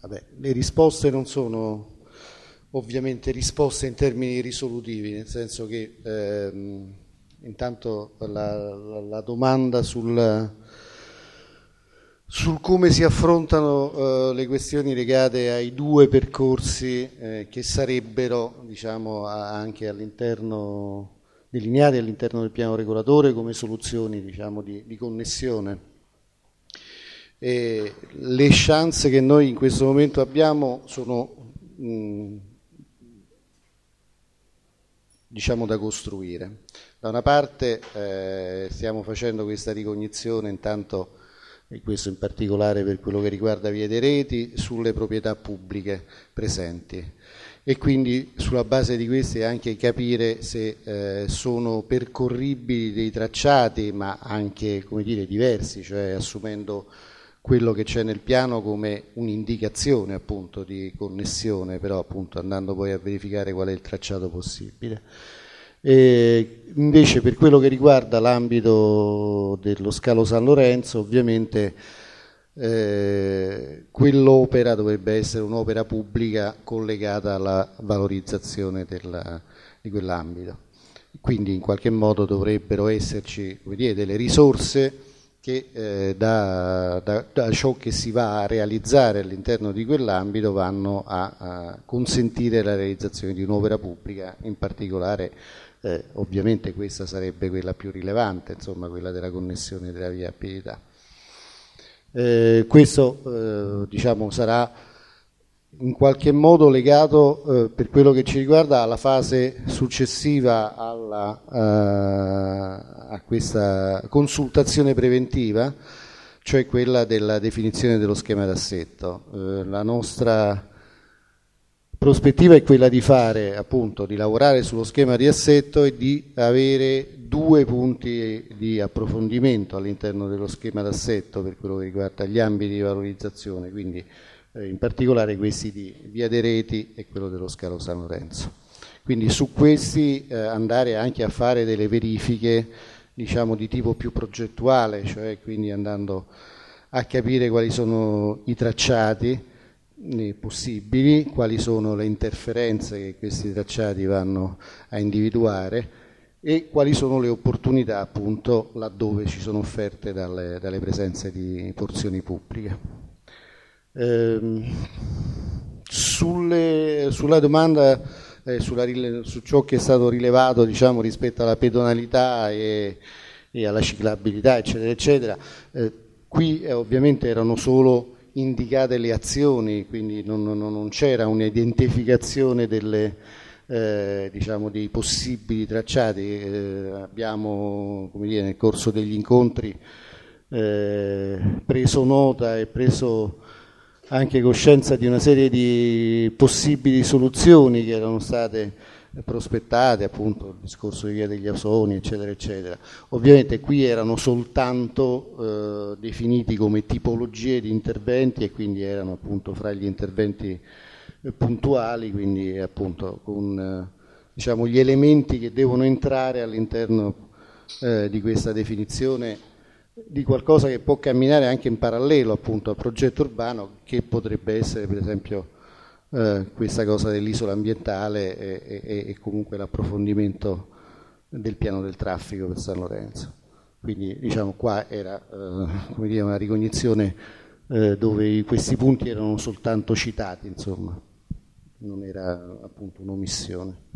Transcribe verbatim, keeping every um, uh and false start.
vabbè, le risposte non sono ovviamente risposte in termini risolutivi, nel senso che ehm, intanto la, la, la domanda sul, sul come si affrontano eh, le questioni legate ai due percorsi eh, che sarebbero, diciamo, anche all'interno delineati all'interno del piano regolatore come soluzioni, diciamo, di, di connessione. E le chance che noi in questo momento abbiamo sono mh, diciamo da costruire. Da una parte eh, stiamo facendo questa ricognizione intanto, e questo in particolare per quello che riguarda Via dei Reti, sulle proprietà pubbliche presenti, e quindi sulla base di queste anche capire se eh, sono percorribili dei tracciati, ma anche, come dire, diversi, cioè assumendo quello che c'è nel piano come un'indicazione appunto di connessione, però appunto andando poi a verificare qual è il tracciato possibile. E invece per quello che riguarda l'ambito dello scalo San Lorenzo, ovviamente eh, quell'opera dovrebbe essere un'opera pubblica collegata alla valorizzazione della, di quell'ambito. Quindi in qualche modo dovrebbero esserci, come dire, delle risorse che eh, da, da, da ciò che si va a realizzare all'interno di quell'ambito vanno a, a consentire la realizzazione di un'opera pubblica, in particolare eh, ovviamente questa sarebbe quella più rilevante, insomma quella della connessione della viabilità. Eh, questo eh, diciamo sarà in qualche modo legato eh, per quello che ci riguarda alla fase successiva alla, eh, a questa consultazione preventiva, cioè quella della definizione dello schema d'assetto. Eh, la nostra prospettiva è quella di fare, appunto, di lavorare sullo schema di assetto e di avere due punti di approfondimento all'interno dello schema d'assetto per quello che riguarda gli ambiti di valorizzazione, quindi eh, in particolare questi di Via dei Reti e quello dello scalo San Lorenzo. Quindi su questi eh, andare anche a fare delle verifiche, diciamo, di tipo più progettuale, cioè quindi andando a capire quali sono i tracciati possibili, quali sono le interferenze che questi tracciati vanno a individuare e quali sono le opportunità appunto laddove ci sono offerte dalle, dalle presenze di porzioni pubbliche. Ehm, sulle, sulla domanda eh, sulla, su ciò che è stato rilevato, diciamo, rispetto alla pedonalità e, e alla ciclabilità eccetera eccetera, eh, qui eh, ovviamente erano solo indicate le azioni, quindi non, non, non c'era un'identificazione delle, eh, diciamo, dei possibili tracciati. Eh, abbiamo, come dire, nel corso degli incontri eh, preso nota e preso anche coscienza di una serie di possibili soluzioni che erano state prospettate, appunto il discorso di Via degli Ausoni eccetera eccetera. Ovviamente qui erano soltanto eh, definiti come tipologie di interventi e quindi erano appunto fra gli interventi eh, puntuali, quindi appunto con eh, diciamo gli elementi che devono entrare all'interno eh, di questa definizione di qualcosa che può camminare anche in parallelo appunto al progetto urbano, che potrebbe essere per esempio Eh, questa cosa dell'isola ambientale e, e, e comunque l'approfondimento del piano del traffico per San Lorenzo. Quindi diciamo qua era eh, come dire, una ricognizione eh, dove questi punti erano soltanto citati, insomma, non era appunto un'omissione.